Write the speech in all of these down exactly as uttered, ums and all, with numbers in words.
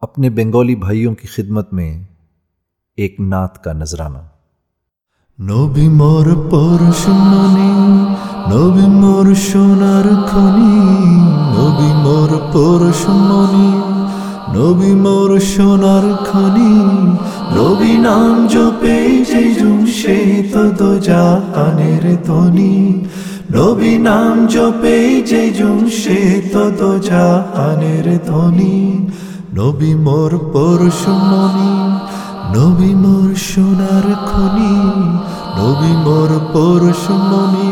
अपने बंगाली भाइयों की खिदमत में एक नात का नजराना। নবী মোর পরশমণি, নবী মোর সোনার খনি, নবী মোর পরশমণি, নবী মোর সোনার খনি। নবী নাম জপে যে জন সে তো দো জাহানের ধনী। নবী নাম জপে যে জন সে তো দো জাহানের ধনী। নবী মোর পরশমণি, নবী মোর সোনার খনি, নবী মোর পরশমণি,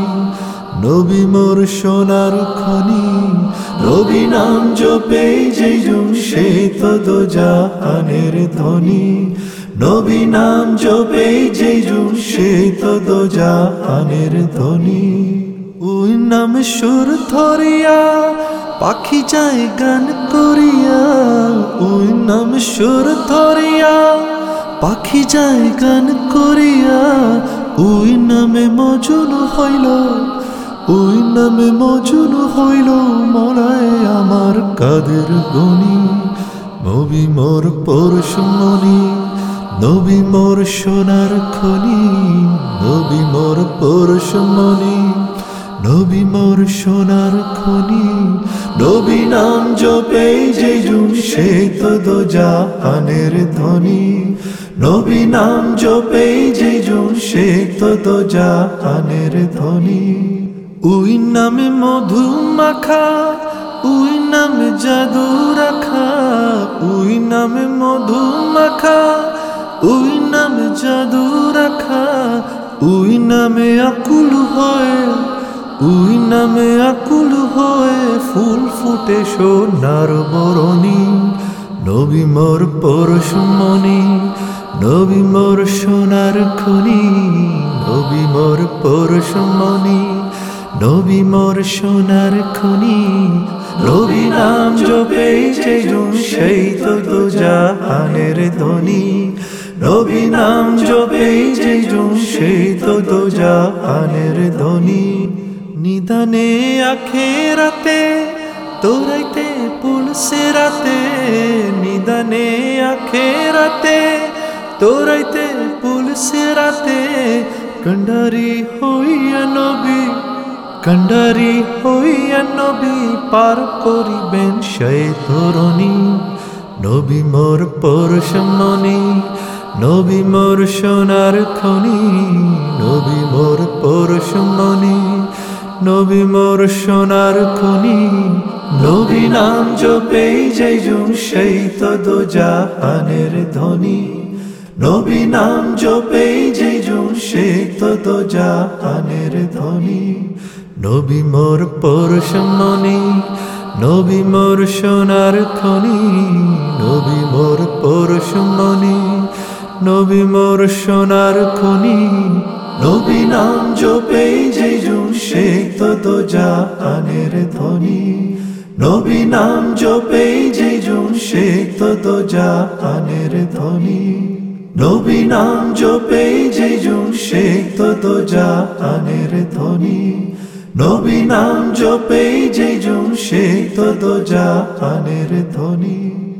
নবী মোর সোনার খনি। নবী নাম জপে যে জন সে তো দো জাহানের ধনী। নবী নাম জপে যে জন সে তো দো জাহানের ধনী। ওই নাম সুর ধরিয়া পাখি যায় গান করিয়া, ওই নাম সুর ধরিয়া পাখি যায় গান করিয়া। ওই নামে মজুন হইল, ওই নামে মজুন হইল মলায় আমার কাদের গনি। নবী মোর পরশমণি, নবী মোর সোনার খনি, নবী মোর পরশমণি, নবী মোর সোনার খনি। নবী নাম জপে যে জন সে তো দো জাহানের ধনী। নবী নাম জপে যে জন সে তো দো জাহানের ধনী। ওই নামে মধু মাখা, ওই নামে জাদু রাখা, ওই নামে মধু মাখা, ওই নামে জাদু রাখা। ওই নামে আকুল হয়, ওই নামে আকুল হয়ে ফুল ফুটে সোনার বরণী। নবী মোর পরশমণি, নবী মোর সোনার খনি, নবী মোর পরশমণি, নবী মোর সোনার খনি। নবী নাম জপে যে জন সেই তো দো জাহানের ধনী। নবী নাম জপে যে জন সেই তো দো জাহানের ধনী। নিদানে আখেরাতে তোরাইতে পুলসে রাতে, নিদানে আখেরাতে তোরাইতে পুলসে রাতে। কন্ডারি হইয়া নবী, কন্ডারি হইয়া নবী পার করিবেন সেই ধরণী। নবী মোর পরশমণি, নবী মোর সোনার খনি, নবী মোর পরশমণি, নবী মোর সোনার খনি। নবী নাম জপে যে জন সেই তো দো জাহানের ধনী। নবী নাম জপে যে জন সে তো দো জাহানের ধনী। নবী মোর পরশমণি, নবী মোর সোনার খনি, নবী মোর পরশমণি, নবী মোর সোনার খনি। নবী নাম জপে যে জন সে তো দো জাহানের ধনী। নবী নাম জপে যে জন সে তো দো জাহানের ধনী। নবী নাম জপে যে জন সে তো দো জাহানের ধনী। নবী নাম জপে যে জন সে তো দো জাহানের ধনী।